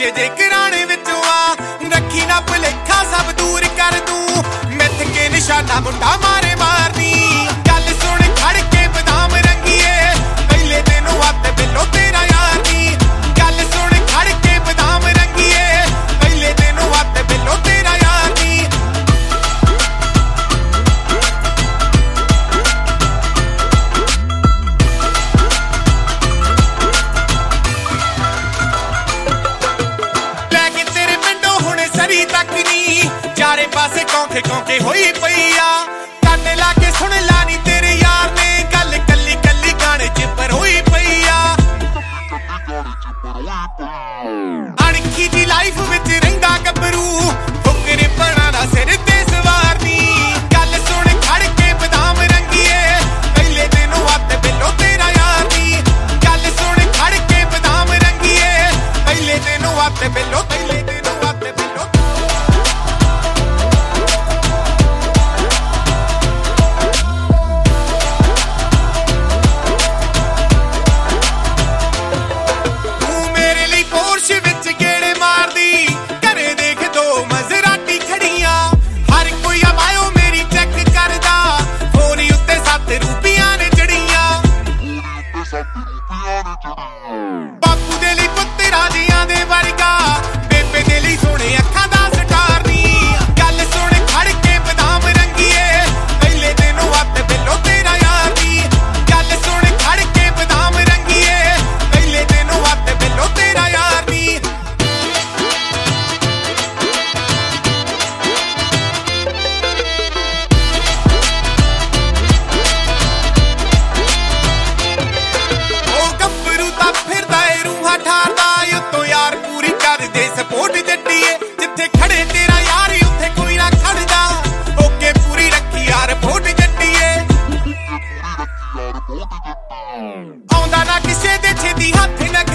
ਲੱਗੇ ਜੇ ਘਰਾਣੇ ਵਿੱਚੋਂ ਆ ਰੱਖੀ ਨਾ ਭੁਲੇਖਾ ਸਭ ਦੂਰ ਕਰ ਦੂੰ ਮਿੱਥ ਕੇ ਨਿਸ਼ਾਨਾ ਮੁੰਡਾ ਮਾਰੇ ਮਾਰਨੀ ਗੱਲ ਸੁਣ ਖੜ ਕੇ ਬਦਾਮ ਰੰਗੀਏ ਪਹਿਲੇ ਤੈਨੂੰ ਹੱਥ ਬਿੱਲੋ ਤੇਰਾ ਯਾਰ ਨੀ ਗੱਲ ਸੁਣ ਖੜ ਕੇ ਬਦਾਮ ਰੰਗੀਏ ਪਹਿਲੇ ਤੈਨੂੰ ਹੱਥ ਬਿੱਲੋ ਤੇਰਾ ਯਾਰ ਨੀ ਲੈ ਕੇ ਤੇਰੇ ਪਿੰਡੋਂ ਹੁਣ ਸਰੀ ਤੱਕ ਨੀ ਚਾਰੇ ਪਾਸੇ ਕੌਂਕੇ ਕੌਂਕੇ ਹੋਈ ਪਈ ਆ ਕੰਨ ਲਾ ਕੇ ਸੁਣ ਲਾ ਨੀ ਤੇਰੇ ਯਾਰ ਨੇ ਗੱਲ ਕੱਲੀ ਕੱਲੀ ਗਾਣੇ ਚ ਪਰ ਹੋਈ ਪਈ ਆ ਅਣਖੀ ਦੀ ਲਾਈਫ ਵਿੱਚ ਰਹਿੰਦਾ ਗੱਭਰੂ ਫੁਕਰੇ ਪਣਾ ਦਾ ਸਿਰ ਤੇ ਸਵਾਰਨੀ ਗੱਲ ਸੁਣ ਖੜ ਕੇ ਬਦਾਮ ਰੰਗੀਏ ਪਹਿਲੇ ਤੈਨੂੰ ਹੱਥ ਬਿੱਲੋ ਤੇਰਾ ਯਾਰ ਨੀ ਗੱਲ ਸੁਣ ਖੜ ਕੇ ਬਦਾਮ ਰੰਗੀਏ ਪਹਿਲੇ ਤੈਨੂੰ ਹੱਥ ਬਿੱਲੋ ਪਹਿਲੇ ਤੈਨੂੰ ਹੱਥ ਬਿੱਲੋ ਵਿੱਚ ਗੇੜੇ ਮਾਰਦੀ ਘਰੇ ਦੇਖ ਦੋ ਮਜ਼ਰਾਟੀ ਖੜੀਆਂ ਹਰ ਕੋਈ ਆਵਾਇਓ ਮੇਰੀ ਚੈੱਕ ਕਰਦਾ ਫੋਨੀ ਉੱਤੇ 7 ਰੁਪਈਆਂ ਨੇ ਜੜੀਆਂ ਬਾਪੂ ਦੇ ਲਈ ਪੁੱਤ ਰਾਜਿਆਂ ਦੇ ਵਰਗਾ ਬੇਬੇ ਦੇ ਲਈ ਸੋਹਣੇ ਅੱਖਾਂ ਦਾ ਸਟਾਰ ਨੀ ਗੱਲ ਸੁਣ ਖੜ ਕੇ ਬਦਾਮ ਰੰਗੀਏ ਪਹਿਲੇ ਤੈਨੂੰ ਹੱਥ ਬਿੱਲੋ ਤੇਰਾ ਯਾਰ ਨੀ ਗੱਲ ਸੁਣ ਖੜ ਕੇ ਬਦਾਮ ਰੰਗੀਏ ਪਹਿਲੇ ਤੈਨੂੰ ਹੱਥ ਬਿੱਲੋ ਤੇਰਾ ਯਾਰ ਨੀ ਸਪੋਰਟ ਜੱਟੀਏ ਜਿੱਥੇ ਖੜੇ ਤੇਰਾ ਯਾਰ ਉੱਥੇ ਕੋਈ ਨਾ ਖੜਦਾ ਓਕੇ ਪੂਰੀ ਰੱਖੀ ਯਾਰ ਵੋਟ ਜੱਟੀਏ ਆਉਂਦਾ ਨਾ ਕਿਸੇ ਦੇ ਛੇਤੀ ਹੱਥ ਨਾ